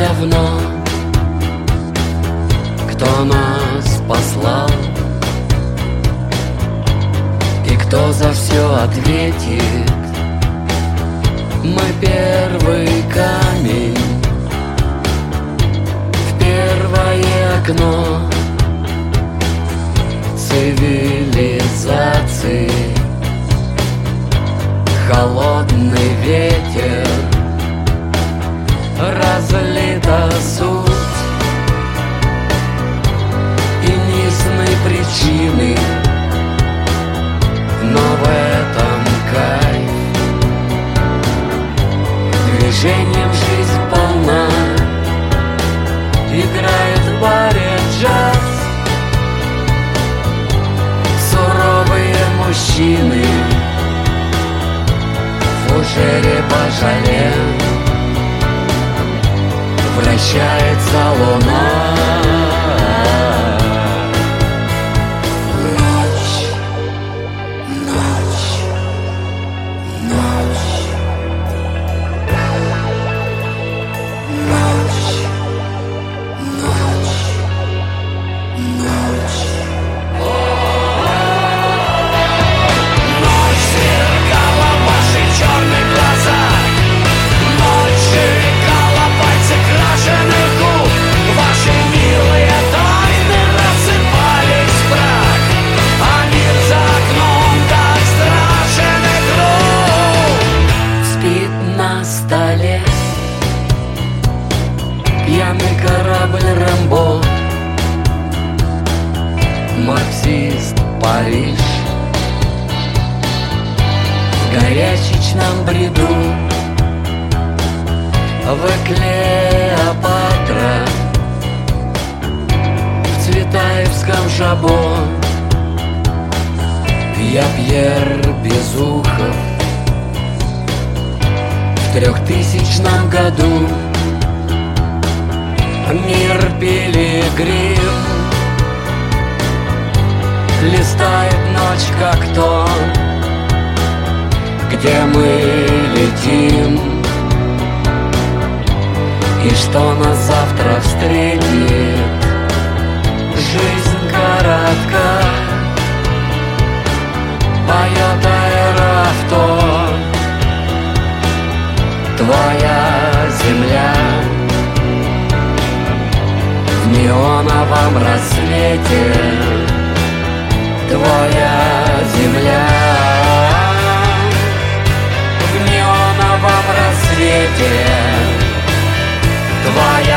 давно, кто нас послал и кто за все ответит. Мы первый камень в первое окно цивилизации. Холодный ветер, разлита суть и низной причины, но в этом кайф. Движением жизнь полна, играет в баре джаз. Суровые мужчины в фужере божале. Вращается луна. Ночь, ночь, ночь, ночь, ночь, ночь. Ночь сверкала в ваших черных глазах. Ночь сжигала пальцы крашеных губ. Ваши милые тайны рассыпались в прах, а мир за окном так страшен и груб. Спит на столе пьяный корабль Рэмбо. Марксист Париж в горячечном бреду. Вы Клеопатра в Цветаевском жабо. Я Пьер Безухов в 3000 году. Мир пилигрим листает ночь как то, где мы летим, и что нас завтра встретит. Жизнь коротка, поет аэроавто. Твоя земля в неоновом рассвете. Твоя земля в неоновом рассвете. Твоя